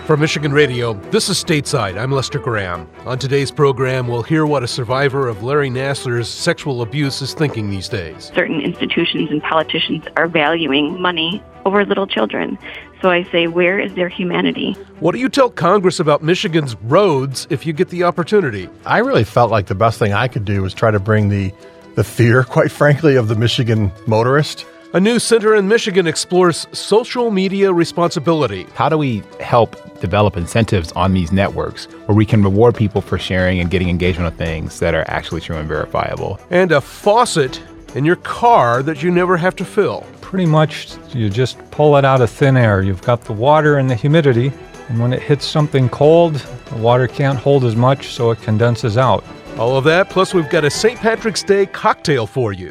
From Michigan Radio, this is Stateside. I'm Lester Graham. On today's program, we'll hear what a survivor of Larry Nassar's sexual abuse is thinking these days. Certain institutions and politicians are valuing money over little children. So I say, where is their humanity? What do you tell Congress about Michigan's roads if you get the opportunity? I really felt like the best thing I could do was try to bring the fear, quite frankly, of the Michigan motorist. A new center in Michigan explores social media responsibility. How do we help develop incentives on these networks where we can reward people for sharing and getting engagement on things that are actually true and verifiable? And a faucet in your car that you never have to fill. Pretty much, you just pull it out of thin air. You've got the water and the humidity, and when it hits something cold, the water can't hold as much, so it condenses out. All of that, plus we've got a St. Patrick's Day cocktail for you.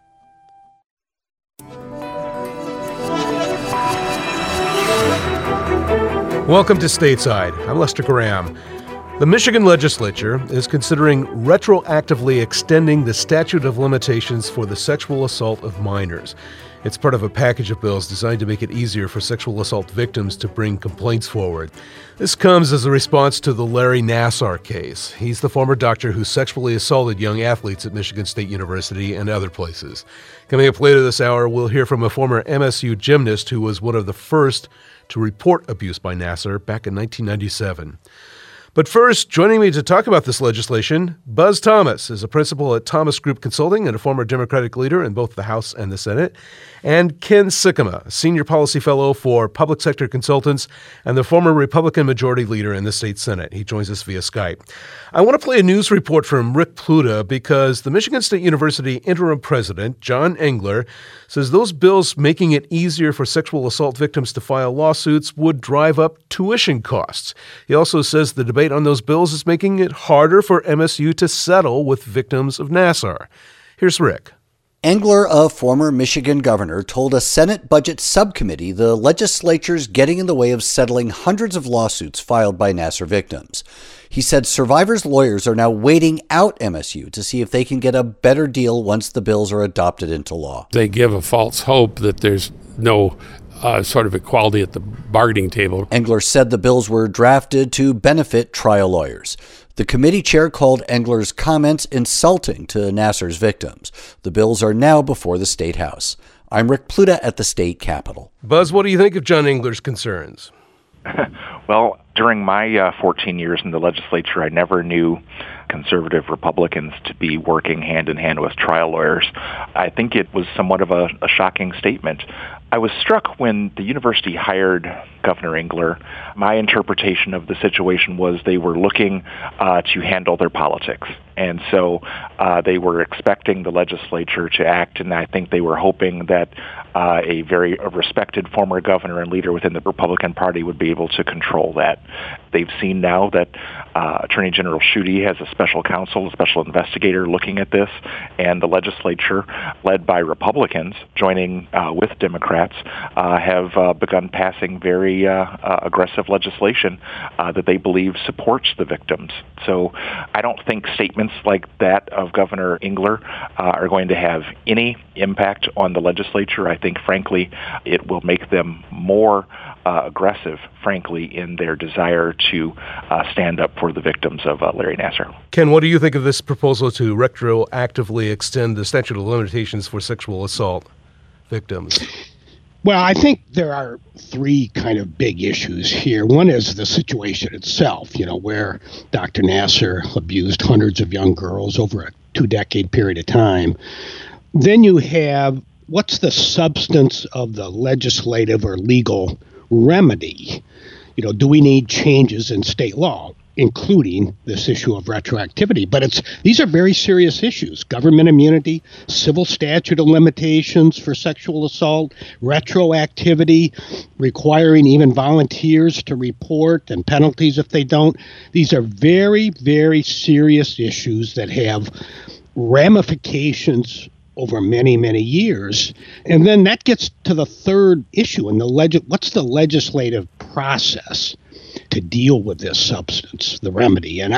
Welcome to Stateside. I'm Lester Graham. The Michigan legislature is considering retroactively extending the statute of limitations for the sexual assault of minors. It's part of a package of bills designed to make it easier for sexual assault victims to bring complaints forward. This comes as a response to the Larry Nassar case. He's the former doctor who sexually assaulted young athletes at Michigan State University and other places. Coming up later this hour, we'll hear from a former MSU gymnast who was one of the first to report abuse by Nassar back in 1997. But first, joining me to talk about this legislation, Buzz Thomas is a principal at Thomas Group Consulting and a former Democratic leader in both the House and the Senate, and Ken Sikkema, senior policy fellow for public sector consultants and the former Republican majority leader in the state Senate. He joins us via Skype. I want to play a news report from Rick Pluta because the Michigan State University interim president, John Engler, says those bills making it easier for sexual assault victims to file lawsuits would drive up tuition costs. He also says the debate on those bills is making it harder for MSU to settle with victims of Nassar. Here's Rick. Engler, a former Michigan governor, told a Senate Budget Subcommittee the legislature's getting in the way of settling hundreds of lawsuits filed by Nassar victims. He said survivors' lawyers are now waiting out MSU to see if they can get a better deal once the bills are adopted into law. They give a false hope that there's no sort of equality at the bargaining table. Engler said the bills were drafted to benefit trial lawyers. The committee chair called Engler's comments insulting to Nassar's victims. The bills are now before the State House. I'm Rick Pluta at the state capitol. Buzz, what do you think of John Engler's concerns? Well, during my 14 years in the legislature, I never knew conservative Republicans to be working hand-in-hand with trial lawyers. I think it was somewhat of a shocking statement. I was struck when the university hired Governor Engler. My interpretation of the situation was they were looking to handle their politics. And so they were expecting the legislature to act, and I think they were hoping that a very respected former governor and leader within the Republican Party would be able to control that. They've seen now that Attorney General Schuette has a special counsel, a special investigator looking at this, and the legislature, led by Republicans, joining with Democrats, have begun passing very aggressive legislation that they believe supports the victims. So I don't think statements like that of Governor Engler are going to have any impact on the legislature. I think, frankly, it will make them more aggressive, frankly, in their desire to stand up for the victims of Larry Nassar. Ken, what do you think of this proposal to retroactively extend the statute of limitations for sexual assault victims? Well, I think there are three kind of big issues here. One is the situation itself, where Dr. Nassar abused hundreds of young girls over a 2-decade period of time. Then you have what's the substance of the legislative or legal remedy? Do we need changes in state law, including this issue of retroactivity? But these are very serious issues: government immunity, civil statute of limitations for sexual assault, retroactivity, requiring even volunteers to report, and penalties if they don't. These are very, very serious issues that have ramifications over many, many years. And then that gets to the third issue in what's the legislative process to deal with this substance, the remedy. And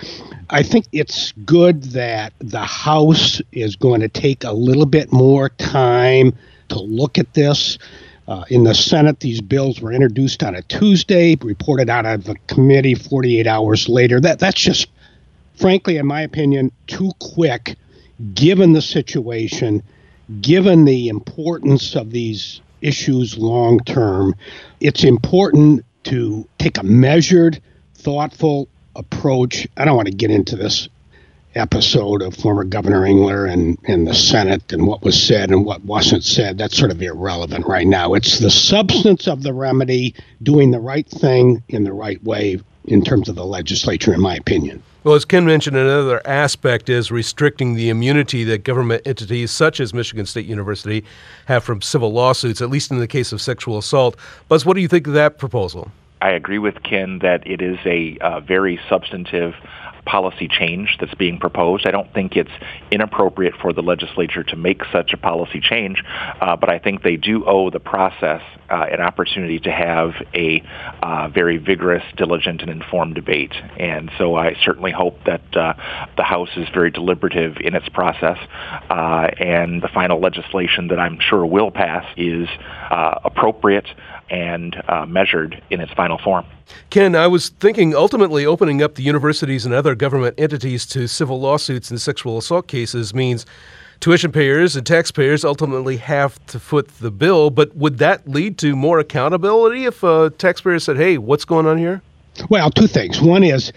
I think it's good that the House is going to take a little bit more time to look at this. In the Senate, these bills were introduced on a Tuesday, reported out of the committee 48 hours later. That's just, frankly, in my opinion, too quick, given the situation, given the importance of these issues long term. It's important to take a measured, thoughtful approach. I don't want to get into this episode of former Governor Engler and the Senate and what was said and what wasn't said. That's sort of irrelevant right now. It's the substance of the remedy, doing the right thing in the right way in terms of the legislature, in my opinion. Well, as Ken mentioned, another aspect is restricting the immunity that government entities such as Michigan State University have from civil lawsuits, at least in the case of sexual assault. Buzz, what do you think of that proposal? I agree with Ken that it is a very substantive policy change that's being proposed. I don't think it's inappropriate for the legislature to make such a policy change, but I think they do owe the process an opportunity to have a very vigorous, diligent, and informed debate. And so I certainly hope that the House is very deliberative in its process, and the final legislation that I'm sure will pass is appropriate and measured in its final form. Ken, I was thinking ultimately opening up the universities and other government entities to civil lawsuits and sexual assault cases means tuition payers and taxpayers ultimately have to foot the bill. But would that lead to more accountability if taxpayers said, hey, what's going on here? Well, two things. One is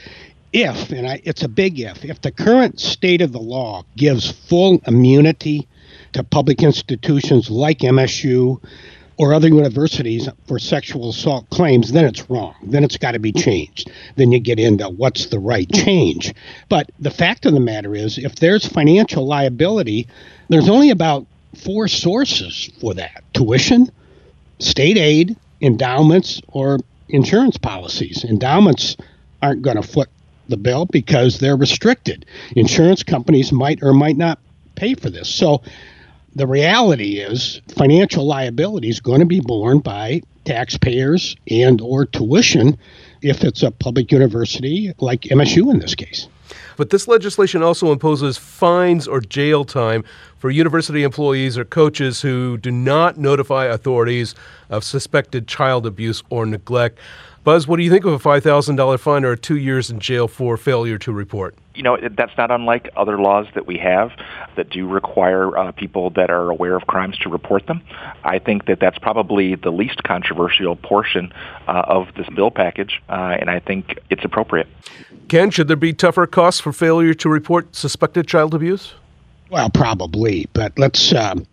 it's a big if the current state of the law gives full immunity to public institutions like MSU or other universities for sexual assault claims, then it's wrong. Then it's got to be changed. Then you get into what's the right change. But the fact of the matter is, if there's financial liability, there's only about 4 sources for that: tuition, state aid, endowments, or insurance policies. Endowments aren't going to foot the bill because they're restricted. Insurance companies might or might not pay for this. So the reality is financial liability is going to be borne by taxpayers and or tuition if it's a public university like MSU in this case. But this legislation also imposes fines or jail time for university employees or coaches who do not notify authorities of suspected child abuse or neglect. Buzz, what do you think of a $5,000 fine or 2 years in jail for failure to report? You know, that's not unlike other laws that we have that do require people that are aware of crimes to report them. I think that that's probably the least controversial portion of this bill package, and I think it's appropriate. Ken, should there be tougher costs for failure to report suspected child abuse? Well, probably, but let's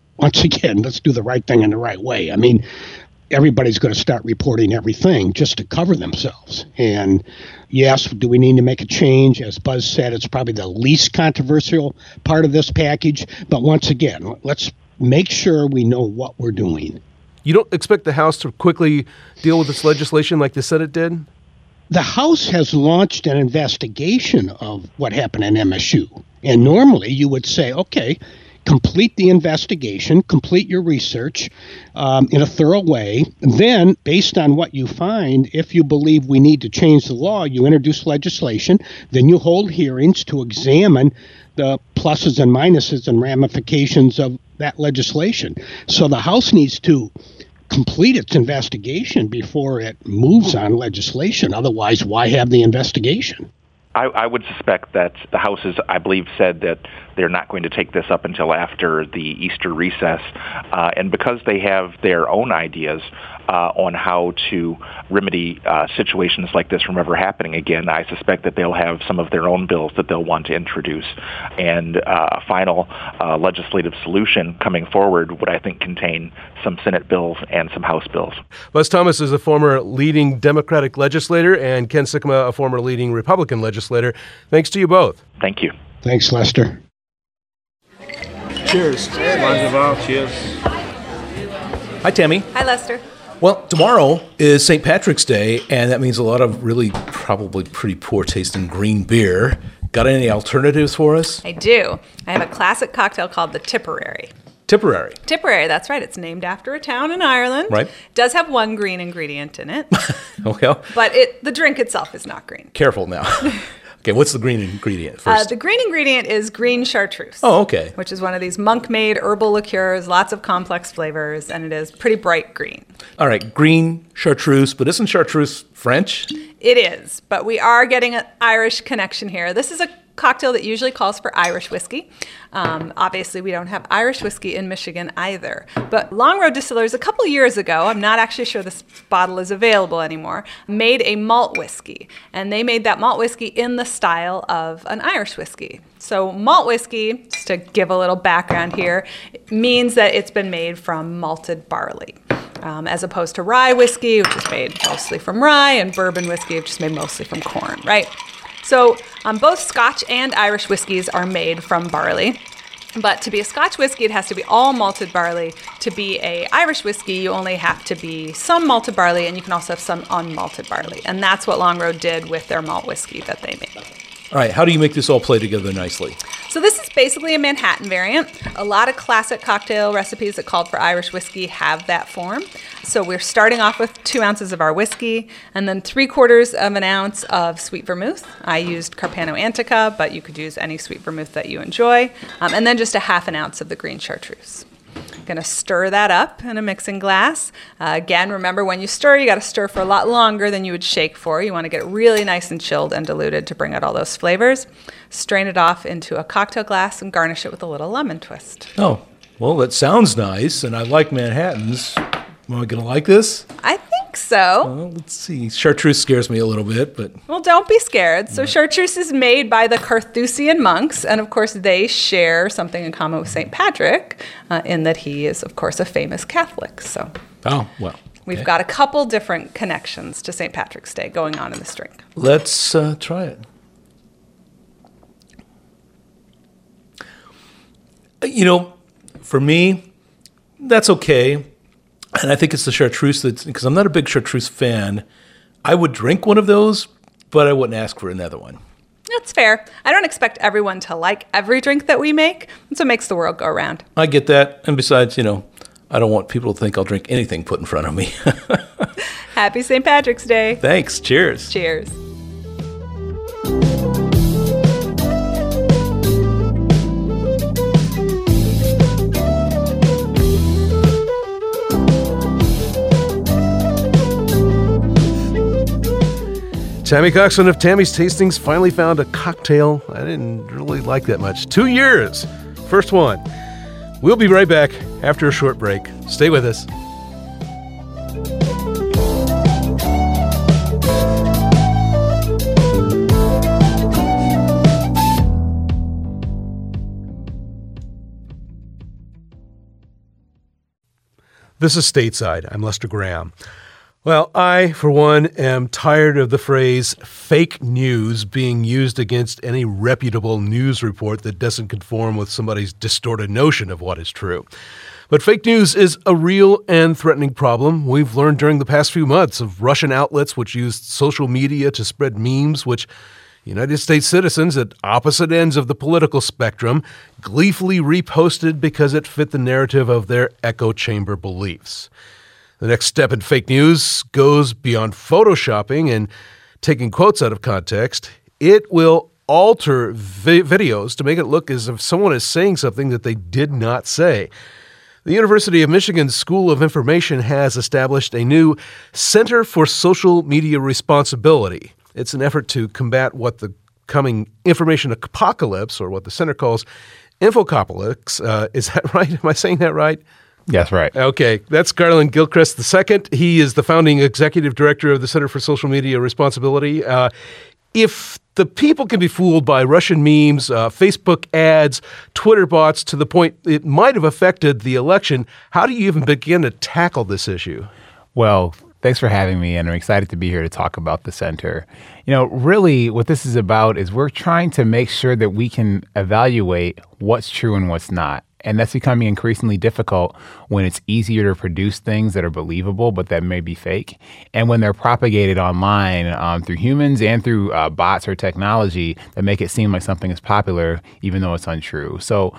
do the right thing in the right way. I mean, everybody's going to start reporting everything just to cover themselves. And yes, do we need to make a change? As Buzz said, it's probably the least controversial part of this package. But once again, let's make sure we know what we're doing. You don't expect the House to quickly deal with this legislation like the Senate did? The House has launched an investigation of what happened in MSU. And normally you would say, okay, complete the investigation, complete your research in a thorough way. Then, based on what you find, if you believe we need to change the law, you introduce legislation. Then you hold hearings to examine the pluses and minuses and ramifications of that legislation. So the House needs to complete its investigation before it moves on legislation. Otherwise, why have the investigation? I would suspect that the House has, I believe, said that they're not going to take this up until after the Easter recess. And because they have their own ideas on how to remedy situations like this from ever happening again, I suspect that they'll have some of their own bills that they'll want to introduce. And a final legislative solution coming forward would, I think, contain some Senate bills and some House bills. Buzz Thomas is a former leading Democratic legislator, and Ken Sikkema, a former leading Republican legislator. Thanks to you both. Thank you. Thanks, Lester. Cheers. Cheers. Hi, Tammy. Hi, Lester. Well, tomorrow is St. Patrick's Day, and that means a lot of really probably pretty poor tasting green beer. Got any alternatives for us? I do. I have a classic cocktail called the Tipperary. Tipperary. Tipperary, that's right. It's named after a town in Ireland. Right. Does have one green ingredient in it. Okay. But the drink itself is not green. Careful now. Okay, what's the green ingredient first? The green ingredient is green chartreuse. Oh, okay. Which is one of these monk-made herbal liqueurs, lots of complex flavors, and it is pretty bright green. All right, green chartreuse, but isn't chartreuse French? It is, but we are getting an Irish connection here. This is a cocktail that usually calls for Irish whiskey. Obviously, we don't have Irish whiskey in Michigan either. But Long Road Distillers, a couple years ago, I'm not actually sure this bottle is available anymore, made a malt whiskey. And they made that malt whiskey in the style of an Irish whiskey. So malt whiskey, just to give a little background here, means that it's been made from malted barley. As opposed to rye whiskey, which is made mostly from rye, and bourbon whiskey, which is made mostly from corn, right? So both Scotch and Irish whiskeys are made from barley. But to be a Scotch whiskey, it has to be all malted barley. To be a Irish whiskey, you only have to be some malted barley, and you can also have some unmalted barley. And that's what Long Road did with their malt whiskey that they made. All right, how do you make this all play together nicely? So this is basically a Manhattan variant. A lot of classic cocktail recipes that called for Irish whiskey have that form. So we're starting off with 2 ounces of our whiskey and then 3/4 of an ounce of sweet vermouth. I used Carpano Antica, but you could use any sweet vermouth that you enjoy. And then just a 1/2 ounce of the green chartreuse. Going to stir that up in a mixing glass. Again, remember when you stir, you got to stir for a lot longer than you would shake for. You want to get it really nice and chilled and diluted to bring out all those flavors. Strain it off into a cocktail glass and garnish it with a little lemon twist. Oh, well, that sounds nice, and I like Manhattans. Am I going to like this? I think so. Well, let's see. Chartreuse scares me a little bit, but... Well, don't be scared. So chartreuse is made by the Carthusian monks, and of course they share something in common with St. Patrick, in that he is, of course, a famous Catholic. So Oh, well. we've got a couple different connections to St. Patrick's Day going on in this drink. Let's try it. You know, for me, that's okay. And I think it's the chartreuse that's, because I'm not a big chartreuse fan. I would drink one of those, but I wouldn't ask for another one. That's fair. I don't expect everyone to like every drink that we make. That's what makes the world go round. I get that. And besides, you know, I don't want people to think I'll drink anything put in front of me. Happy St. Patrick's Day. Thanks. Cheers. Cheers. Tammy Coxon of Tammy's Tastings finally found a cocktail I didn't really like that much. 2 years. First one. We'll be right back after a short break. Stay with us. This is Stateside. I'm Lester Graham. Well, I, for one, am tired of the phrase fake news being used against any reputable news report that doesn't conform with somebody's distorted notion of what is true. But fake news is a real and threatening problem. We've learned during the past few months of Russian outlets which used social media to spread memes which United States citizens at opposite ends of the political spectrum gleefully reposted because it fit the narrative of their echo chamber beliefs. The next step in fake news goes beyond photoshopping and taking quotes out of context. It will alter videos to make it look as if someone is saying something that they did not say. The University of Michigan's School of Information has established a new Center for Social Media Responsibility. It's an effort to combat what the coming information apocalypse, or what the center calls infocopolyx. Is that right? Am I saying that right? That's right. Okay, that's Garland Gilchrist II. He is the founding executive director of the Center for Social Media Responsibility. If the people can be fooled by Russian memes, Facebook ads, Twitter bots to the point it might have affected the election, how do you even begin to tackle this issue? Well, thanks for having me, and I'm excited to be here to talk about the center. You know, really what this is about is we're trying to make sure that we can evaluate what's true and what's not. And that's becoming increasingly difficult when it's easier to produce things that are believable but that may be fake. And when they're propagated online through humans and through bots or technology that make it seem like something is popular even though it's untrue. So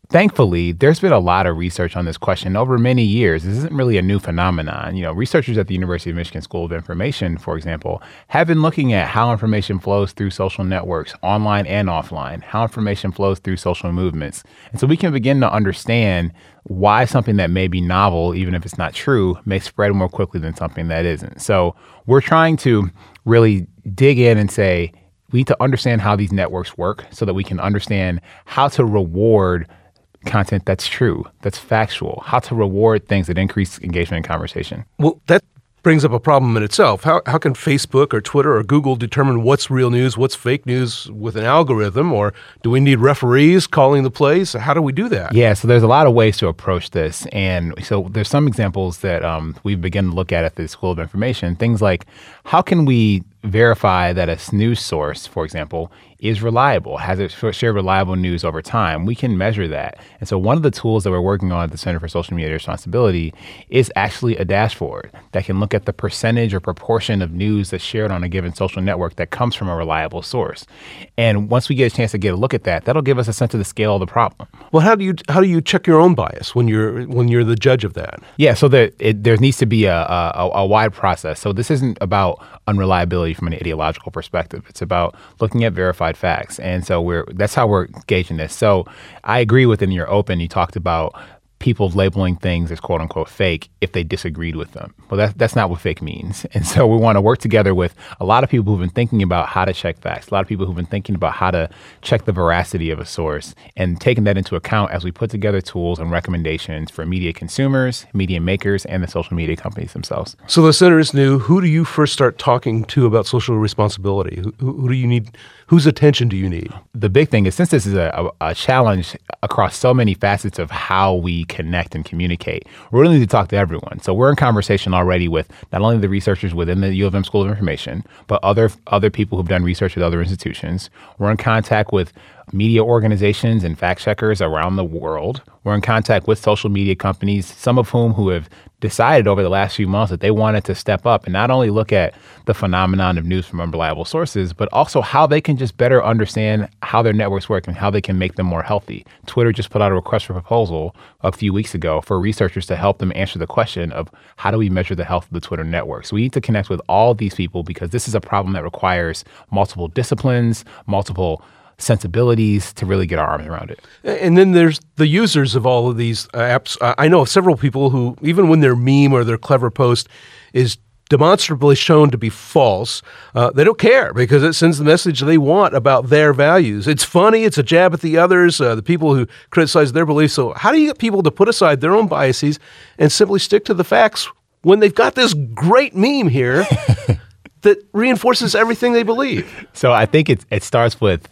thankfully, there's been a lot of research on this question over many years. This isn't really a new phenomenon. Researchers at the University of Michigan School of Information, for example, have been looking at how information flows through social networks, online and offline, how information flows through social movements. And so we can begin to understand why something that may be novel, even if it's not true, may spread more quickly than something that isn't. So we're trying to really dig in and say, we need to understand how these networks work so that we can understand how to reward content that's true, that's factual, how to reward things that increase engagement and conversation. Well, that brings up a problem in itself. How can Facebook or Twitter or Google determine what's real news, what's fake news with an algorithm? Or do we need referees calling the plays? How do we do that? Yeah, so there's a lot of ways to approach this. And so there's some examples that we've begun to look at the School of Information. Things like, how can we verify that a news source, for example, is reliable? Has it shared reliable news over time? We can measure that. And so one of the tools that we're working on at the Center for Social Media Responsibility is actually a dashboard that can look at the percentage or proportion of news that's shared on a given social network that comes from a reliable source. And once we get a chance to get a look at that, that'll give us a sense of the scale of the problem. Well, how do you check your own bias when you're the judge of that? Yeah, so there needs to be a wide process. So this isn't about unreliability from an ideological perspective. It's about looking at verified facts. And so that's how we're gauging this. So I agree with in your open, you talked about people labeling things as quote unquote fake if they disagreed with them. Well, that's not what fake means. And so we want to work together with a lot of people who've been thinking about how to check facts, a lot of people who've been thinking about how to check the veracity of a source and taking that into account as we put together tools and recommendations for media consumers, media makers, and the social media companies themselves. So the center is new. Who do you first start talking to about social responsibility? Who do you need? Whose attention do you need? The big thing is, since this is a challenge across so many facets of how we connect and communicate, we really need to talk to everyone. So we're in conversation already with not only the researchers within the U of M School of Information, but other people who've done research with other institutions. We're in contact with media organizations and fact checkers around the world. We're in contact with social media companies, some of whom who have decided over the last few months that they wanted to step up and not only look at the phenomenon of news from unreliable sources, but also how they can just better understand how their networks work and how they can make them more healthy. Twitter just put out a request for proposal a few weeks ago for researchers to help them answer the question of how do we measure the health of the Twitter network. So we need to connect with all these people because this is a problem that requires multiple disciplines, multiple sensibilities to really get our arms around it. And then there's the users of all of these apps. I know of several people who, even when their meme or their clever post is demonstrably shown to be false, they don't care because it sends the message they want about their values. It's funny. It's a jab at the others, the people who criticize their beliefs. So how do you get people to put aside their own biases and simply stick to the facts when they've got this great meme here that reinforces everything they believe? So I think it starts with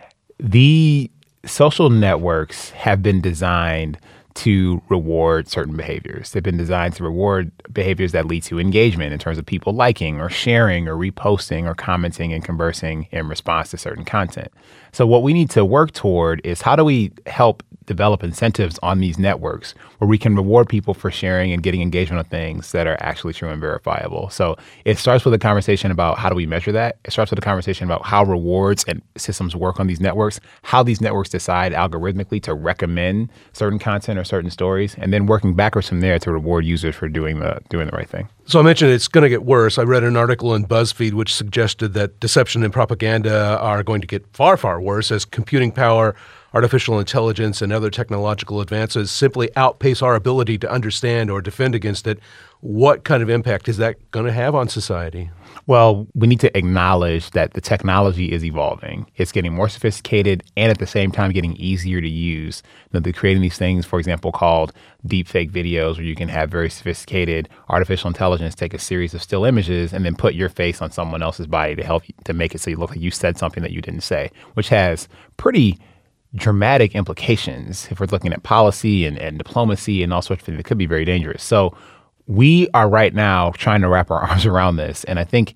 the social networks have been designed to reward certain behaviors. They've been designed to reward behaviors that lead to engagement in terms of people liking or sharing or reposting or commenting and conversing in response to certain content. So what we need to work toward is how do we help develop incentives on these networks where we can reward people for sharing and getting engagement on things that are actually true and verifiable. So it starts with a conversation about how do we measure that. It starts with a conversation about how rewards and systems work on these networks, how these networks decide algorithmically to recommend certain content or certain stories, and then working backwards from there to reward users for doing the right thing. So I mentioned it's going to get worse. I read an article in BuzzFeed which suggested that deception and propaganda are going to get far, far worse as computing power, artificial intelligence, and other technological advances simply outpace our ability to understand or defend against it. What kind of impact is that going to have on society? Well, we need to acknowledge that the technology is evolving. It's getting more sophisticated and at the same time getting easier to use. They're creating these things, for example, called deepfake videos where you can have very sophisticated artificial intelligence take a series of still images and then put your face on someone else's body to help you, to make it so you look like you said something that you didn't say, which has pretty dramatic implications if we're looking at policy and diplomacy and all sorts of things that could be very dangerous. So we are right now trying to wrap our arms around this. And I think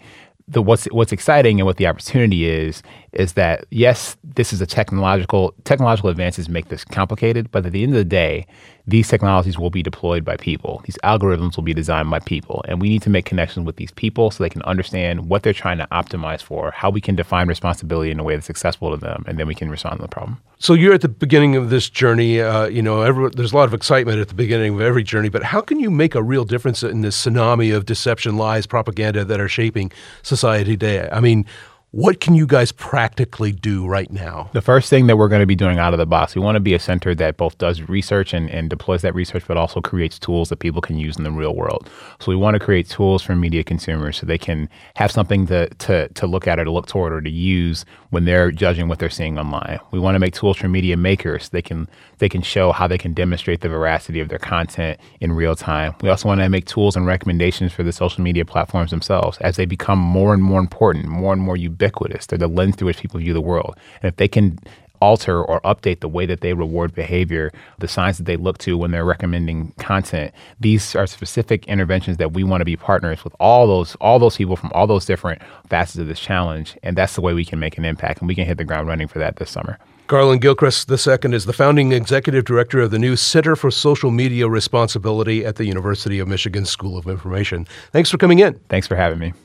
what's exciting and what the opportunity is that, yes, this is a technological advances make this complicated, but at the end of the day, these technologies will be deployed by people. These algorithms will be designed by people, and we need to make connections with these people so they can understand what they're trying to optimize for, how we can define responsibility in a way that's accessible to them, and then we can respond to the problem. So you're at the beginning of this journey. There's a lot of excitement at the beginning of every journey, but how can you make a real difference in this tsunami of deception, lies, propaganda that are shaping society today? I mean, what can you guys practically do right now? The first thing that we're going to be doing out of the box, we want to be a center that both does research and deploys that research, but also creates tools that people can use in the real world. So we want to create tools for media consumers so they can have something to look at or to look toward or to use when they're judging what they're seeing online. We want to make tools for media makers. They can show how they can demonstrate the veracity of their content in real time. We also want to make tools and recommendations for the social media platforms themselves as they become more and more important, more and more ubiquitous. They're the lens through which people view the world. And if they can alter or update the way that they reward behavior, the signs that they look to when they're recommending content, these are specific interventions that we want to be partners with all those people from all those different facets of this challenge. And that's the way we can make an impact. And we can hit the ground running for that this summer. Garland Gilchrist II is the founding executive director of the new Center for Social Media Responsibility at the University of Michigan School of Information. Thanks for coming in. Thanks for having me.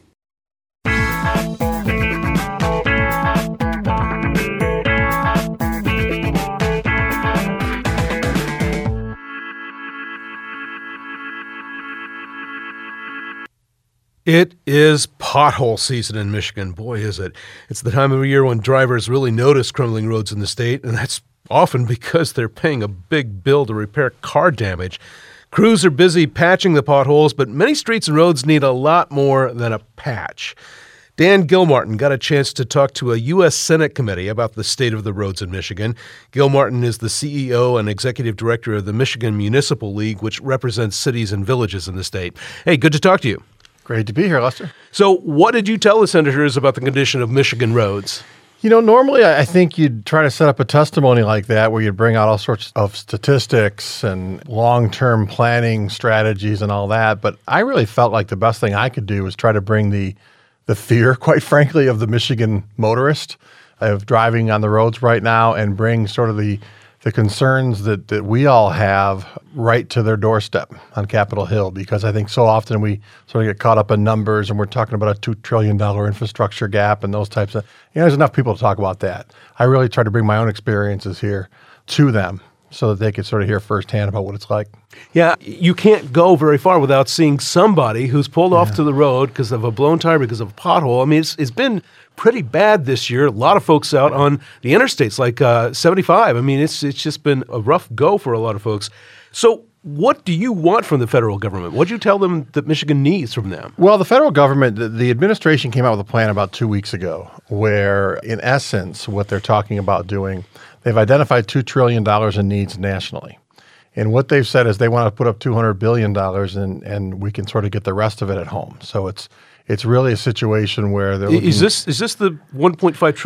It is pothole season in Michigan. Boy, is it. It's the time of year when drivers really notice crumbling roads in the state, and that's often because they're paying a big bill to repair car damage. Crews are busy patching the potholes, but many streets and roads need a lot more than a patch. Dan Gilmartin got a chance to talk to a U.S. Senate committee about the state of the roads in Michigan. Gilmartin is the CEO and executive director of the Michigan Municipal League, which represents cities and villages in the state. Hey, good to talk to you. Great to be here, Lester. So what did you tell the senators about the condition of Michigan roads? You know, normally I think you'd try to set up a testimony like that where you'd bring out all sorts of statistics and long-term planning strategies and all that. But I really felt like the best thing I could do was try to bring the fear, quite frankly, of the Michigan motorist of driving on the roads right now and bring sort of the concerns that we all have right to their doorstep on Capitol Hill, because I think so often we sort of get caught up in numbers and we're talking about a $2 trillion infrastructure gap and those types of, there's enough people to talk about that. I really try to bring my own experiences here to them so that they could sort of hear firsthand about what it's like. Yeah, you can't go very far without seeing somebody who's pulled off to the road because of a blown tire, because of a pothole. I mean, it's been pretty bad this year. A lot of folks out on the interstates like 75. I mean, it's just been a rough go for a lot of folks. So what do you want from the federal government? What do you tell them that Michigan needs from them? Well, the federal government, the administration came out with a plan about 2 weeks ago where, in essence, what they're talking about doing, they've identified $2 trillion in needs nationally. And what they've said is they want to put up $200 billion and we can sort of get the rest of it at home. So it's really a situation where they're looking. Is this the 1.5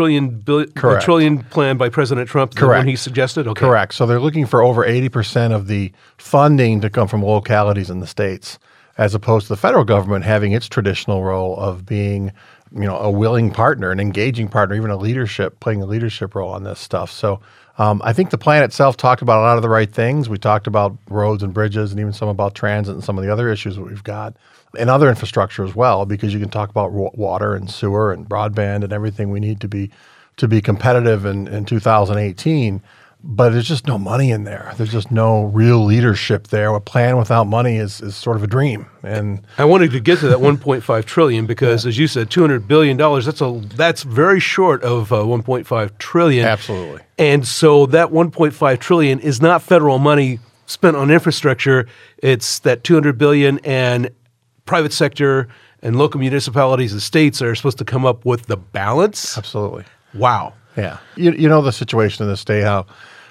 trillion plan by President Trump? Correct. The one he suggested? Okay. Correct. So they're looking for over 80% of the funding to come from localities in the states, as opposed to the federal government having its traditional role of being, a willing partner, an engaging partner, even playing a leadership role on this stuff. So I think the plan itself talked about a lot of the right things. We talked about roads and bridges and even some about transit and some of the other issues that we've got and other infrastructure as well, because you can talk about water and sewer and broadband and everything we need to be competitive in 2018. But there's just no money in there. There's just no real leadership there. A plan without money is sort of a dream. And I wanted to get to that 1.5 trillion because, as you said, $200 billion, that's very short of 1.5 trillion. Absolutely. And so that 1.5 trillion is not federal money spent on infrastructure. It's that $200 billion, and private sector and local municipalities and states are supposed to come up with the balance. Absolutely. Wow. Yeah. You know the situation in the state, how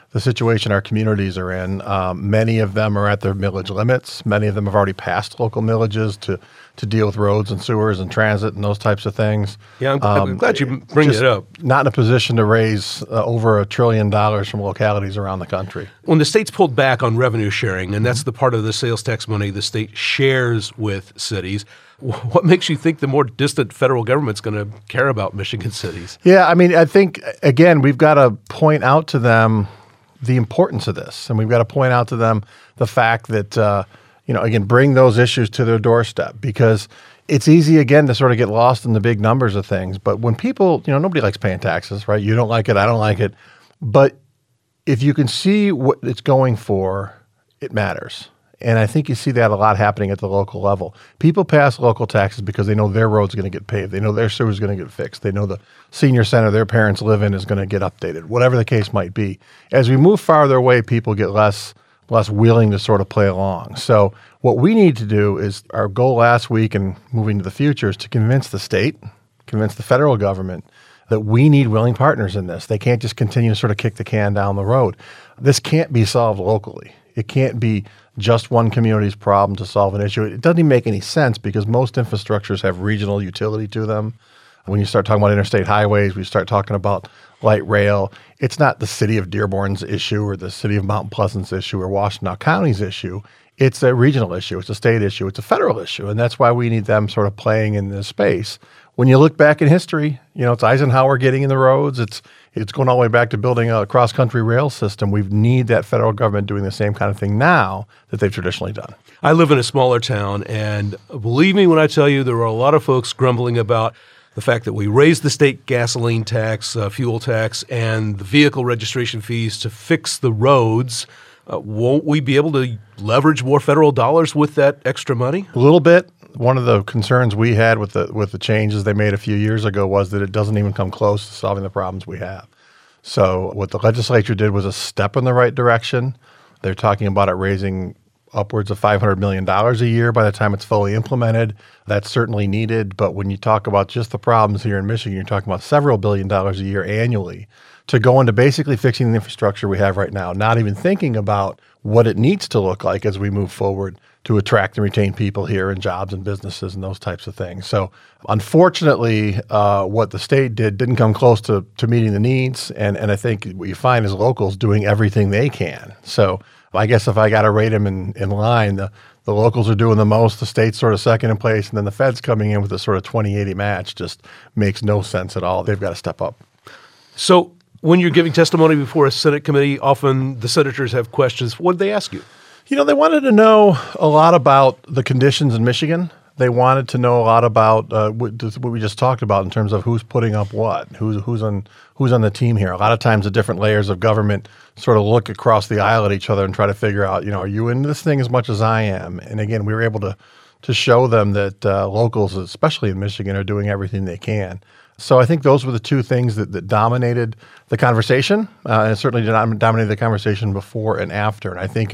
the situation our communities are in. Many of them are at their millage limits. Many of them have already passed local millages to deal with roads and sewers and transit and those types of things. Yeah, I'm glad you bring it up. Not in a position to raise over $1 trillion from localities around the country. When the state's pulled back on revenue sharing, and that's the part of the sales tax money the state shares with cities, what makes you think the more distant federal government's going to care about Michigan cities? Yeah, I mean, I think, again, we've got to point out to them the importance of this. And we've got to point out to them the fact that, again, bring those issues to their doorstep, because it's easy, again, to sort of get lost in the big numbers of things. But when people, nobody likes paying taxes, right? You don't like it, I don't like it. But if you can see what it's going for, it matters. And I think you see that a lot happening at the local level. People pass local taxes because they know their road's going to get paved. They know their sewer's going to get fixed. They know the senior center their parents live in is going to get updated, whatever the case might be. As we move farther away, people get less willing to sort of play along. So what we need to do is, our goal last week and moving to the future, is to convince the state, convince the federal government that we need willing partners in this. They can't just continue to sort of kick the can down the road. This can't be solved locally. It can't be just one community's problem to solve an issue. It doesn't even make any sense, because most infrastructures have regional utility to them. When you start talking about interstate highways, we start talking about light rail. It's not the city of Dearborn's issue or the city of Mount Pleasant's issue or Washtenaw County's issue. It's a regional issue. It's a state issue. It's a federal issue. And that's why we need them sort of playing in this space. When you look back in history, it's Eisenhower getting in the roads. It's going all the way back to building a cross-country rail system. We need that federal government doing the same kind of thing now that they've traditionally done. I live in a smaller town, and believe me when I tell you, there are a lot of folks grumbling about the fact that we raised the state gasoline tax, fuel tax, and the vehicle registration fees to fix the roads. Won't we be able to leverage more federal dollars with that extra money? A little bit. One of the concerns we had with the changes they made a few years ago was that it doesn't even come close to solving the problems we have. So what the legislature did was a step in the right direction. They're talking about it raising upwards of $500 million a year by the time it's fully implemented. That's certainly needed. But when you talk about just the problems here in Michigan, you're talking about several $billions a year annually to go into basically fixing the infrastructure we have right now, not even thinking about what it needs to look like as we move forward to attract and retain people here and jobs and businesses and those types of things. So unfortunately, what the state didn't come close to meeting the needs. And I think what you find is locals doing everything they can. So I guess if I got to rate them in line, the locals are doing the most, the state's sort of second in place, and then the feds coming in with a sort of 20-80 match just makes no sense at all. They've got to step up. So when you're giving testimony before a Senate committee, often the senators have questions. What did they ask you? They wanted to know a lot about the conditions in Michigan. They wanted to know a lot about what we just talked about in terms of who's putting up what, who's on the team here. A lot of times the different layers of government sort of look across the aisle at each other and try to figure out, are you in this thing as much as I am? And again, we were able to show them that locals, especially in Michigan, are doing everything they can. So I think those were the two things that dominated the conversation, and it certainly dominated the conversation before and after. And I think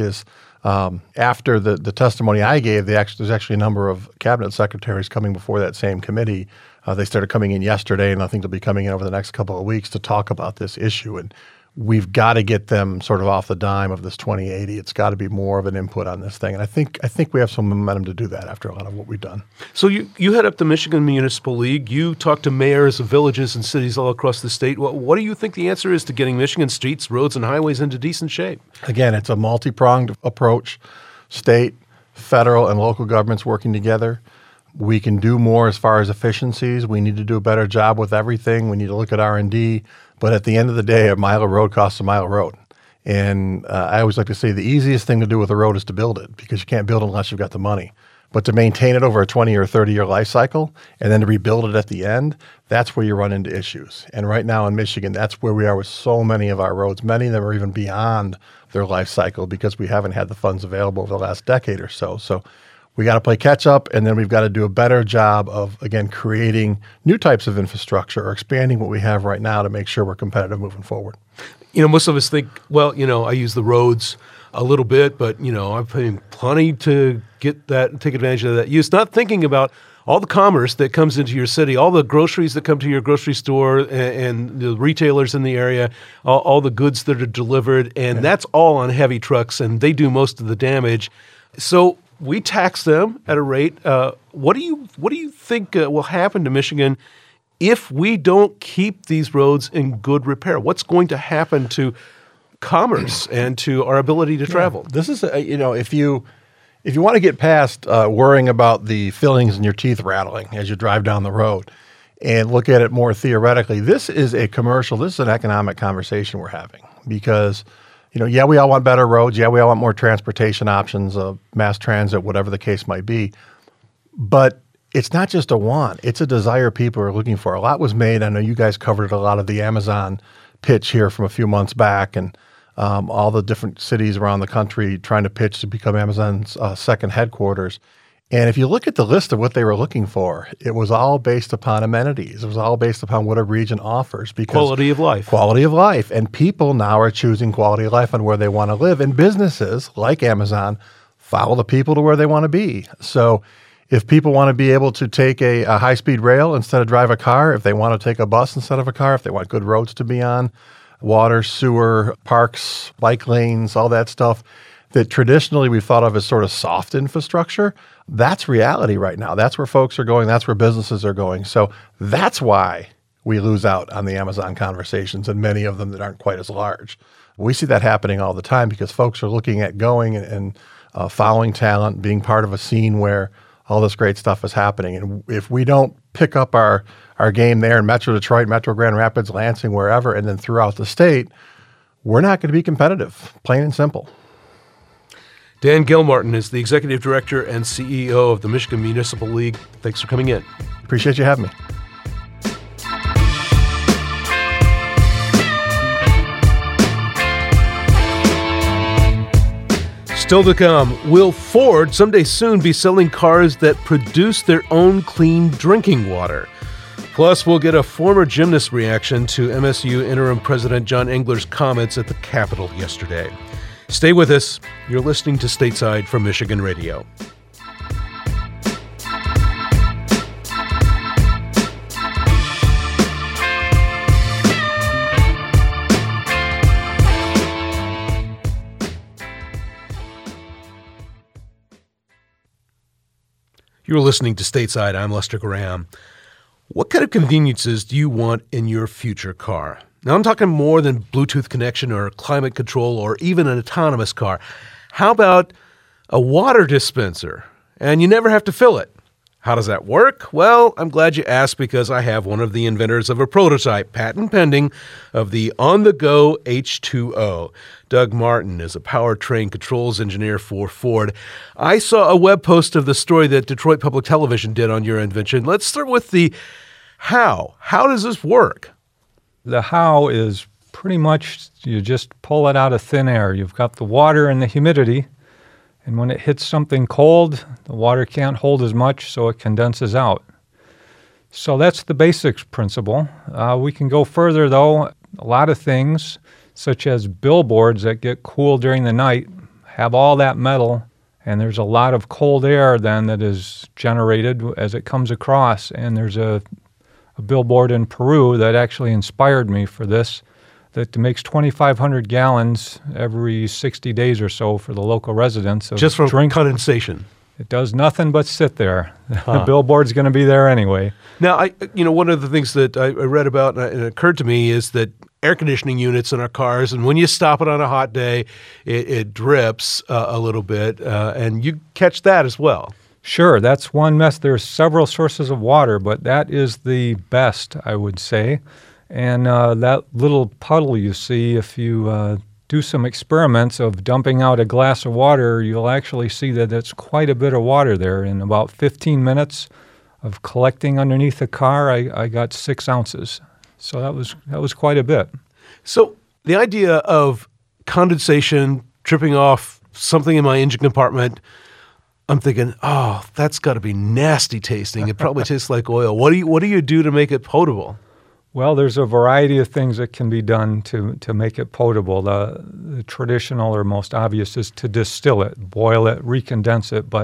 after the testimony I gave, there's actually a number of cabinet secretaries coming before that same committee. They started coming in yesterday, and I think they'll be coming in over the next couple of weeks to talk about this issue. And we've got to get them sort of off the dime of this 2080. It's got to be more of an input on this thing. And I think we have some momentum to do that after a lot of what we've done. So you head up the Michigan Municipal League. You talk to mayors of villages and cities all across the state. What do you think the answer is to getting Michigan streets, roads, and highways into decent shape? Again, it's a multi-pronged approach. State, federal, and local governments working together. We can do more as far as efficiencies. We need to do a better job with everything. We need to look at R&D. But at the end of the day, a mile of road costs a mile of road. And I always like to say the easiest thing to do with a road is to build it, because you can't build it unless you've got the money. But to maintain it over a 20 or 30-year life cycle and then to rebuild it at the end, that's where you run into issues. And right now in Michigan, that's where we are with so many of our roads. Many of them are even beyond their life cycle because we haven't had the funds available over the last decade or so. So we got to play catch up, and then we've got to do a better job of, again, creating new types of infrastructure or expanding what we have right now to make sure we're competitive moving forward. Most of us think, well, I use the roads a little bit, but, I'm paying plenty to get that and take advantage of that use, not thinking about all the commerce that comes into your city, all the groceries that come to your grocery store and the retailers in the area, all the goods that are delivered, and that's all on heavy trucks, and they do most of the damage. So we tax them at a rate. What do you think will happen to Michigan if we don't keep these roads in good repair? What's going to happen to commerce and to our ability to travel? This is, if you want to get past worrying about the fillings in your teeth rattling as you drive down the road and look at it more theoretically, this is an economic conversation we're having because, we all want better roads. Yeah, we all want more transportation options, mass transit, whatever the case might be. But it's not just a want. It's a desire people are looking for. A lot was made. I know you guys covered a lot of the Amazon pitch here from a few months back and all the different cities around the country trying to pitch to become Amazon's second headquarters. And if you look at the list of what they were looking for, it was all based upon amenities. It was all based upon what a region offers. Because quality of life. Quality of life. And people now are choosing quality of life on where they want to live. And businesses like Amazon follow the people to where they want to be. So if people want to be able to take a high-speed rail instead of drive a car, if they want to take a bus instead of a car, if they want good roads to be on, water, sewer, parks, bike lanes, all that stuff that traditionally we've thought of as sort of soft infrastructure, that's reality right now. That's where folks are going. That's where businesses are going. So that's why we lose out on the Amazon conversations and many of them that aren't quite as large. We see that happening all the time because folks are looking at going and following talent, being part of a scene where all this great stuff is happening. And if we don't pick up our game there in Metro Detroit, Metro Grand Rapids, Lansing, wherever, and then throughout the state, we're not going to be competitive, plain and simple. Dan Gilmartin is the Executive Director and CEO of the Michigan Municipal League. Thanks for coming in. Appreciate you having me. Still to come, will Ford someday soon be selling cars that produce their own clean drinking water? Plus, we'll get a former gymnast reaction to MSU Interim President John Engler's comments at the Capitol yesterday. Stay with us. You're listening to Stateside from Michigan Radio. You're listening to Stateside. I'm Lester Graham. What kind of conveniences do you want in your future car? Now, I'm talking more than Bluetooth connection or climate control or even an autonomous car. How about a water dispenser? And you never have to fill it. How does that work? Well, I'm glad you asked because I have one of the inventors of a prototype, patent pending, of the on-the-go H2O. Doug Martin is a powertrain controls engineer for Ford. I saw a web post of the story that Detroit Public Television did on your invention. Let's start with the how. How does this work? The how is pretty much you just pull it out of thin air. You've got the water and the humidity. And when it hits something cold, the water can't hold as much, so it condenses out. So that's the basics principle. We can go further, though. A lot of things, such as billboards that get cool during the night, have all that metal, and there's a lot of cold air then that is generated as it comes across. And there's a billboard in Peru that actually inspired me for this, that makes 2,500 gallons every 60 days or so for the local residents. Just from condensation. It does nothing but sit there. The billboard's going to be there anyway. Now, one of the things that I read about and it occurred to me is that air conditioning units in our cars, and when you stop it on a hot day, it drips a little bit, and you catch that as well. Sure, that's one mess. There's several sources of water, but that is the best, I would say. And that little puddle you see, if you do some experiments of dumping out a glass of water, you'll actually see that it's quite a bit of water there. In about 15 minutes of collecting underneath the car, I got 6 ounces. So that was quite a bit. So the idea of condensation dripping off something in my engine compartment, I'm thinking, oh, that's got to be nasty tasting. It probably tastes like oil. What do you do to make it potable? Well, there's a variety of things that can be done to make it potable. The traditional or most obvious is to distill it, boil it, recondense it. But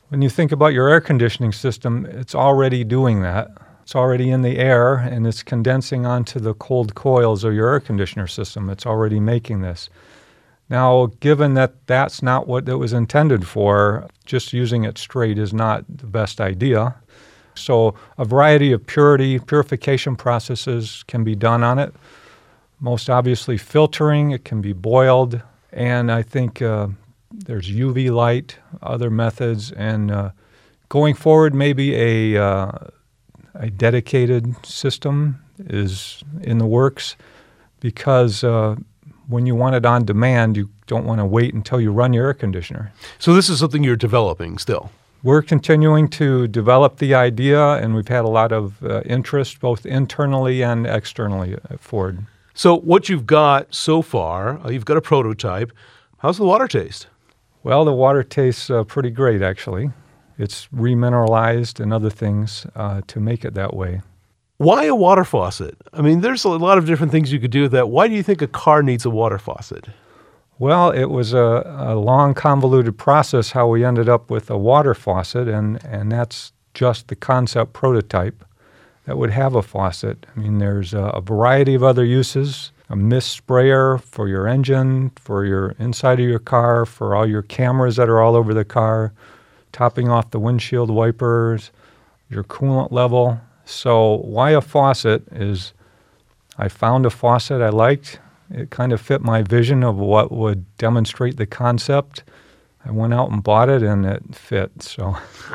When you think about your air conditioning system, it's already doing that. It's already in the air, and it's condensing onto the cold coils of your air conditioner system. It's already making this. Now, given that that's not what it was intended for, just using it straight is not the best idea. So a variety of purification processes can be done on it. Most obviously filtering, it can be boiled, and I think there's UV light, other methods, and going forward, maybe a dedicated system is in the works, because when you want it on demand, you don't want to wait until you run your air conditioner. So this is something you're developing still? We're continuing to develop the idea, and we've had a lot of interest both internally and externally at Ford. So what you've got so far, you've got a prototype. How's the water taste? Well, the water tastes pretty great, actually. It's remineralized and other things to make it that way. Why a water faucet? I mean, there's a lot of different things you could do with that. Why do you think a car needs a water faucet? Well, it was a long, convoluted process how we ended up with a water faucet, and that's just the concept prototype that would have a faucet. I mean, there's a variety of other uses, a mist sprayer for your engine, for your inside of your car, for all your cameras that are all over the car, topping off the windshield wipers, your coolant level. So why a faucet is I found a faucet I liked. It kind of fit my vision of what would demonstrate the concept. I went out and bought it, and it fit. So,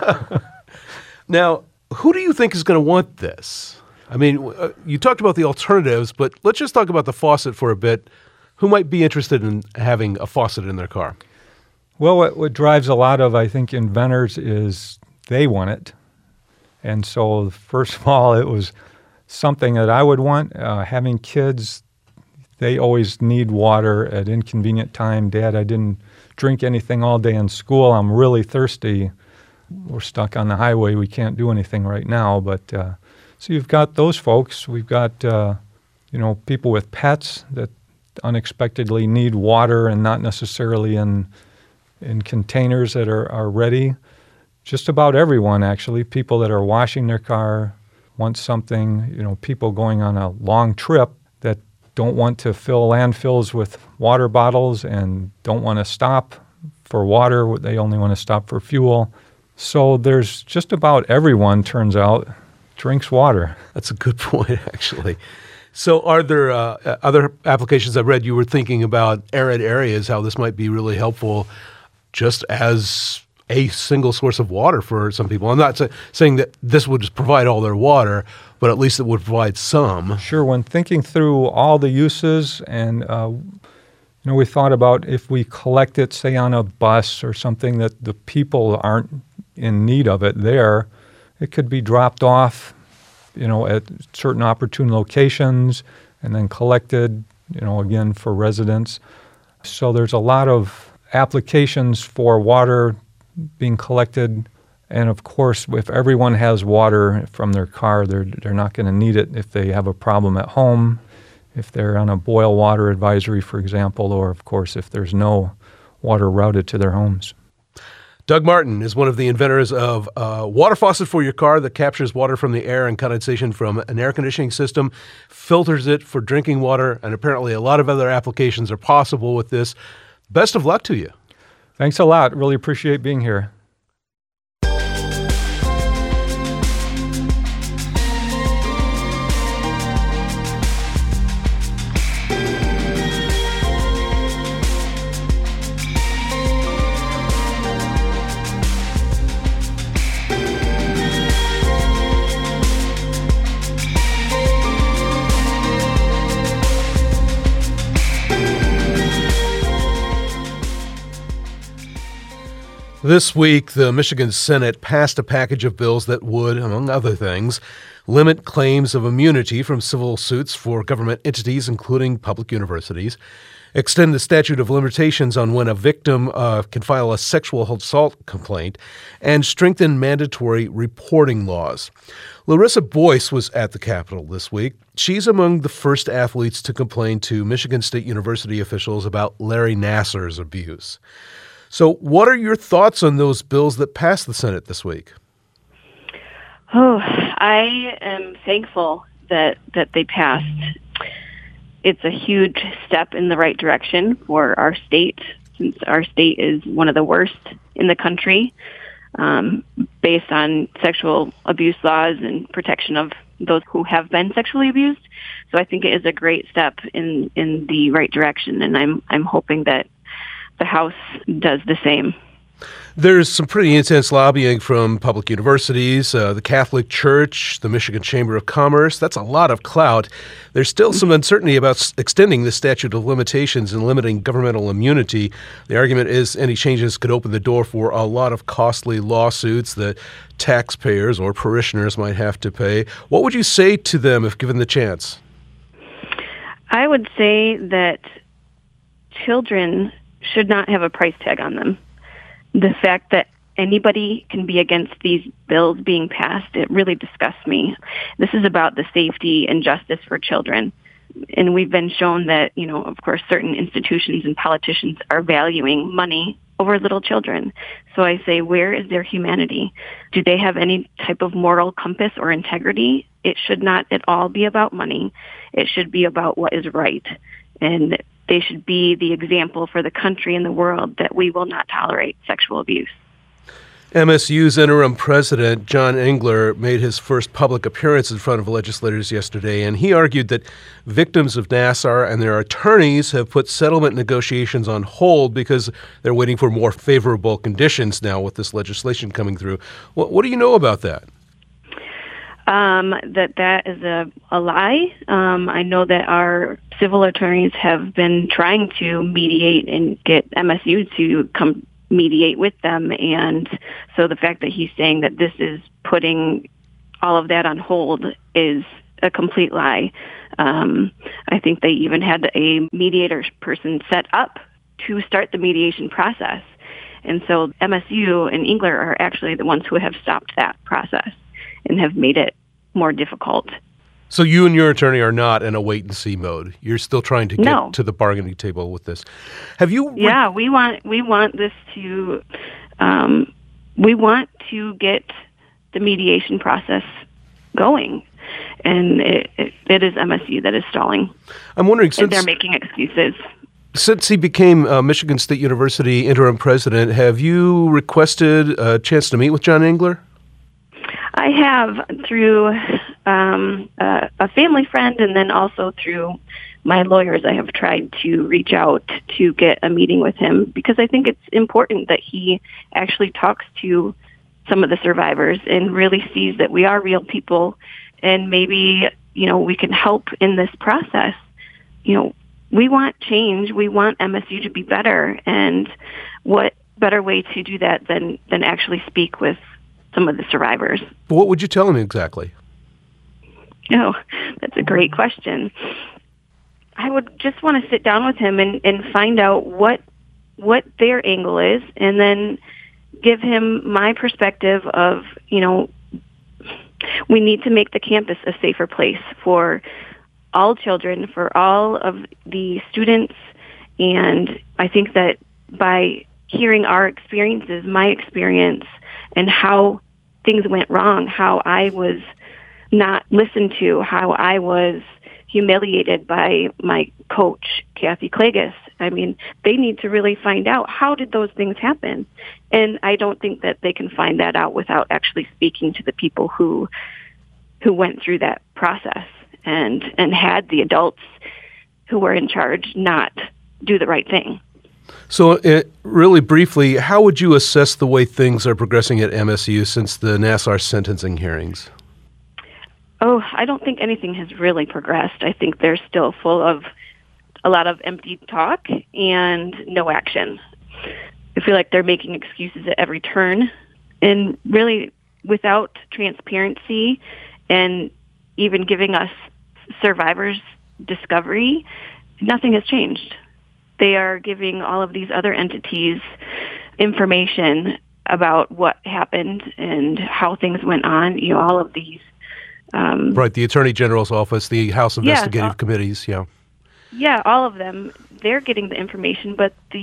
Now, who do you think is going to want this? I mean, you talked about the alternatives, but let's just talk about the faucet for a bit. Who might be interested in having a faucet in their car? Well, what drives a lot of, I think, inventors is they want it. And so, first of all, it was something that I would want. Having kids, they always need water at inconvenient time. Dad, I didn't drink anything all day in school. I'm really thirsty. We're stuck on the highway. We can't do anything right now. But so you've got those folks. We've got people with pets that unexpectedly need water and not necessarily in containers that are ready. Just about everyone, actually. People that are washing their car want something. People going on a long trip that don't want to fill landfills with water bottles and don't want to stop for water. They only want to stop for fuel. So there's just about everyone, turns out, drinks water. That's a good point, actually. So are there other applications? I read you were thinking about arid areas, how this might be really helpful just as a single source of water for some people. I'm not saying that this would just provide all their water, but at least it would provide some. Sure. When thinking through all the uses, and we thought about if we collect it, say, on a bus or something that the people aren't in need of it there, it could be dropped off, at certain opportune locations and then collected, again, for residents. So there's a lot of applications for water being collected. And of course, if everyone has water from their car, they're not going to need it if they have a problem at home, if they're on a boil water advisory, for example, or of course, if there's no water routed to their homes. Doug Martin is one of the inventors of a water faucet for your car that captures water from the air and condensation from an air conditioning system, filters it for drinking water, and apparently a lot of other applications are possible with this. Best of luck to you. Thanks a lot. Really appreciate being here. This week, the Michigan Senate passed a package of bills that would, among other things, limit claims of immunity from civil suits for government entities, including public universities, extend the statute of limitations on when a victim can file a sexual assault complaint, and strengthen mandatory reporting laws. Larissa Boyce was at the Capitol this week. She's among the first athletes to complain to Michigan State University officials about Larry Nassar's abuse. So what are your thoughts on those bills that passed the Senate this week? Oh, I am thankful that they passed. It's a huge step in the right direction for our state, since our state is one of the worst in the country, based on sexual abuse laws and protection of those who have been sexually abused. So I think it is a great step in the right direction, and I'm hoping that the House does the same. There's some pretty intense lobbying from public universities, the Catholic Church, the Michigan Chamber of Commerce. That's a lot of clout. There's still some uncertainty about extending the statute of limitations and limiting governmental immunity. The argument is any changes could open the door for a lot of costly lawsuits that taxpayers or parishioners might have to pay. What would you say to them if given the chance? I would say that children should not have a price tag on them. The fact that anybody can be against these bills being passed, it really disgusts me. This is about the safety and justice for children. And we've been shown that, of course, certain institutions and politicians are valuing money over little children. So I say, where is their humanity? Do they have any type of moral compass or integrity? It should not at all be about money. It should be about what is right. And they should be the example for the country and the world that we will not tolerate sexual abuse. MSU's interim president, John Engler, made his first public appearance in front of legislators yesterday, and he argued that victims of Nassar and their attorneys have put settlement negotiations on hold because they're waiting for more favorable conditions now with this legislation coming through. What do you know about that? That is a lie. I know that our civil attorneys have been trying to mediate and get MSU to come mediate with them. And so the fact that he's saying that this is putting all of that on hold is a complete lie. I think they even had a mediator person set up to start the mediation process. And so MSU and Engler are actually the ones who have stopped that process and have made it more difficult. So you and your attorney are not in a wait-and-see mode. You're still trying to get to the bargaining table with this. Have you? Yeah, we want this to. We want to get the mediation process going, and it is MSU that is stalling. I'm wondering, since they're making excuses. Since he became Michigan State University interim president, have you requested a chance to meet with John Engler? I have, through a family friend, and then also through my lawyers. I have tried to reach out to get a meeting with him because I think it's important that he actually talks to some of the survivors and really sees that we are real people, and maybe, we can help in this process. We want change. We want MSU to be better, and what better way to do that than actually speak with some of the survivors. What would you tell him exactly? Oh, that's a great question. I would just want to sit down with him and find out what their angle is, and then give him my perspective of, we need to make the campus a safer place for all children, for all of the students. And I think that by hearing our experiences, my experience, and how things went wrong, how I was not listened to, how I was humiliated by my coach, Kathy Klages. I mean, they need to really find out, how did those things happen? And I don't think that they can find that out without actually speaking to the people who went through that process and had the adults who were in charge not do the right thing. So really briefly, how would you assess the way things are progressing at MSU since the Nassar sentencing hearings? Oh, I don't think anything has really progressed. I think they're still full of a lot of empty talk and no action. I feel like they're making excuses at every turn, and really without transparency and even giving us survivors discovery, nothing has changed. They are giving all of these other entities information about what happened and how things went on, all of these. Right, the Attorney General's office, the House investigative committees, Yeah, all of them, they're getting the information, but the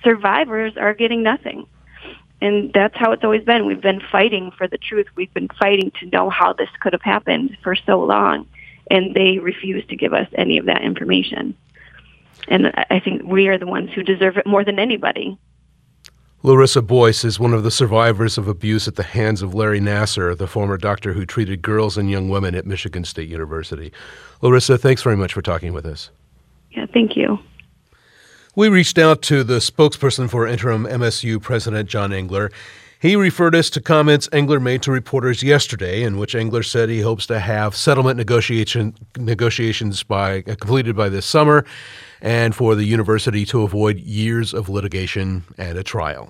survivors are getting nothing. And that's how it's always been. We've been fighting for the truth. We've been fighting to know how this could have happened for so long, and they refuse to give us any of that information. And I think we are the ones who deserve it more than anybody. Larissa Boyce is one of the survivors of abuse at the hands of Larry Nassar, the former doctor who treated girls and young women at Michigan State University. Larissa, thanks very much for talking with us. Yeah, thank you. We reached out to the spokesperson for interim MSU President John Engler. He referred us to comments Engler made to reporters yesterday, in which Engler said he hopes to have settlement negotiations completed by this summer, and for the university to avoid years of litigation and a trial.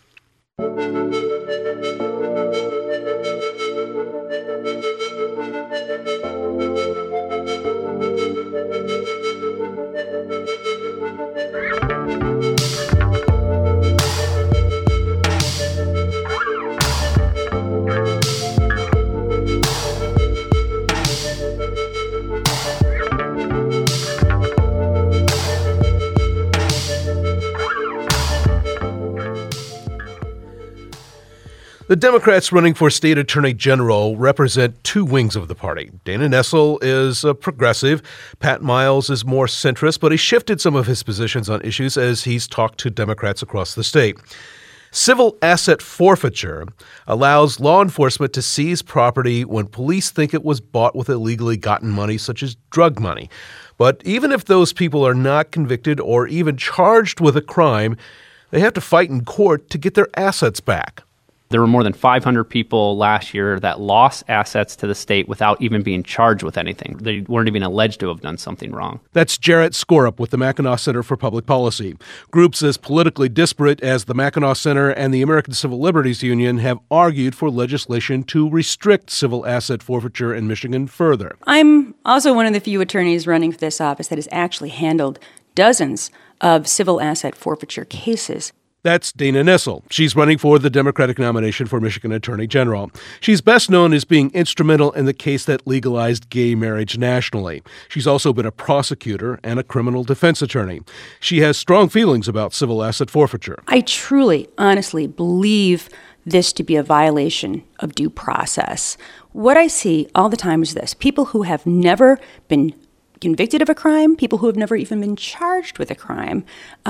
The Democrats running for state attorney general represent two wings of the party. Dana Nessel is a progressive. Pat Miles is more centrist, but he shifted some of his positions on issues as he's talked to Democrats across the state. Civil asset forfeiture allows law enforcement to seize property when police think it was bought with illegally gotten money, such as drug money. But even if those people are not convicted or even charged with a crime, they have to fight in court to get their assets back. There were more than 500 people last year that lost assets to the state without even being charged with anything. They weren't even alleged to have done something wrong. That's Jarrett Skorup with the Mackinac Center for Public Policy. Groups as politically disparate as the Mackinac Center and the American Civil Liberties Union have argued for legislation to restrict civil asset forfeiture in Michigan further. I'm also one of the few attorneys running for this office that has actually handled dozens of civil asset forfeiture cases. That's Dana Nessel. She's running for the Democratic nomination for Michigan Attorney General. She's best known as being instrumental in the case that legalized gay marriage nationally. She's also been a prosecutor and a criminal defense attorney. She has strong feelings about civil asset forfeiture. I truly, honestly believe this to be a violation of due process. What I see all the time is this: people who have never been convicted of a crime, people who have never even been charged with a crime,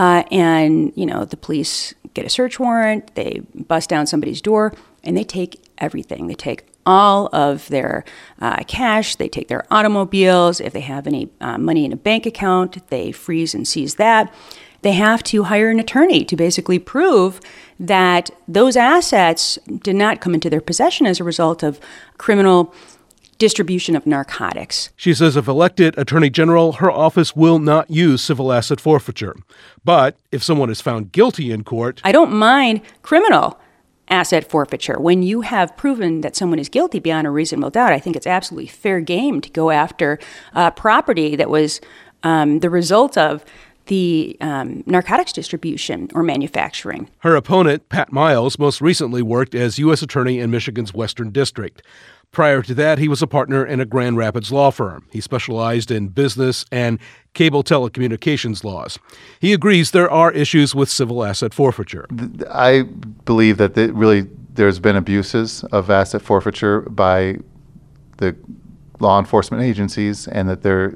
and the police get a search warrant, they bust down somebody's door, and they take everything. They take all of their cash, they take their automobiles. If they have any money in a bank account, they freeze and seize that. They have to hire an attorney to basically prove that those assets did not come into their possession as a result of criminal distribution of narcotics. She says if elected Attorney General, her office will not use civil asset forfeiture. But if someone is found guilty in court, I don't mind criminal asset forfeiture. When you have proven that someone is guilty beyond a reasonable doubt, I think it's absolutely fair game to go after property that was the result of the narcotics distribution or manufacturing. Her opponent, Pat Miles, most recently worked as U.S. Attorney in Michigan's Western District. Prior to that, he was a partner in a Grand Rapids law firm. He specialized in business and cable telecommunications laws. He agrees there are issues with civil asset forfeiture. I believe that there's been abuses of asset forfeiture by the law enforcement agencies, and that there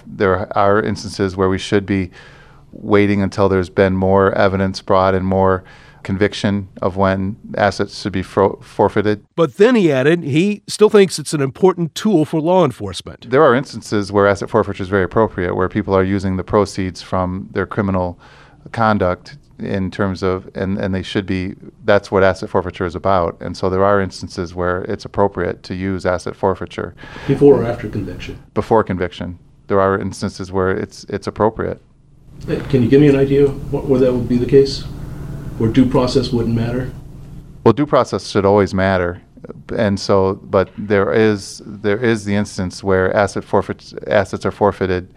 are instances where we should be waiting until there's been more evidence brought and more conviction of when assets should be forfeited. But then he added he still thinks it's an important tool for law enforcement. There are instances where asset forfeiture is very appropriate, where people are using the proceeds from their criminal conduct in terms of, and they should be, that's what asset forfeiture is about. And so there are instances where it's appropriate to use asset forfeiture. Before or after conviction? Before conviction. There are instances where it's appropriate. Can you give me an idea where that would be the case? Where due process wouldn't matter? Well, due process should always matter, and so, but there is the instance where assets are forfeited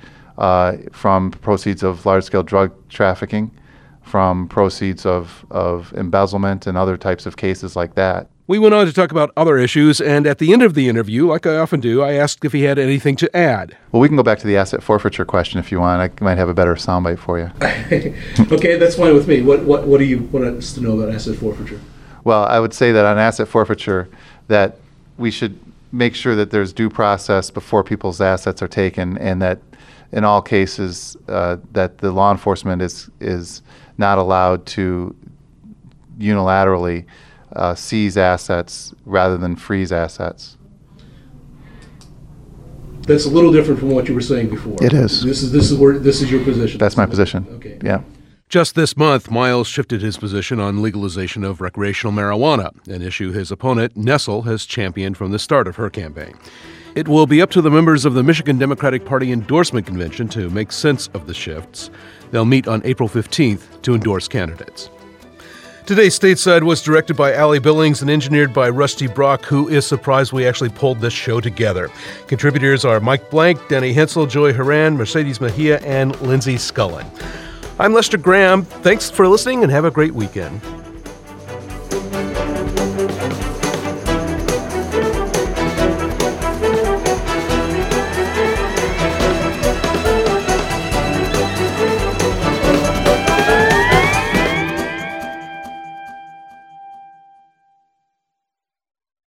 from proceeds of large-scale drug trafficking, from proceeds of embezzlement and other types of cases like that. We went on to talk about other issues, and at the end of the interview, like I often do, I asked if he had anything to add. Well, we can go back to the asset forfeiture question if you want. I might have a better soundbite for you. Okay, that's fine with me. What do you want us to know about asset forfeiture? Well, I would say that on asset forfeiture, that we should make sure that there's due process before people's assets are taken, and that in all cases that the law enforcement is not allowed to unilaterally seize assets rather than freeze assets. That's a little different from what you were saying before. It is. This is your position. That's my position. Okay. Yeah. Just this month, Miles shifted his position on legalization of recreational marijuana, an issue his opponent, Nessel, has championed from the start of her campaign. It will be up to the members of the Michigan Democratic Party Endorsement Convention to make sense of the shifts. They'll meet on April 15th to endorse candidates. Today's Stateside was directed by Allie Billings and engineered by Rusty Brock, who is surprised we actually pulled this show together. Contributors are Mike Blank, Danny Hensel, Joy Haran, Mercedes Mejia, and Lindsay Scullin. I'm Lester Graham. Thanks for listening and have a great weekend.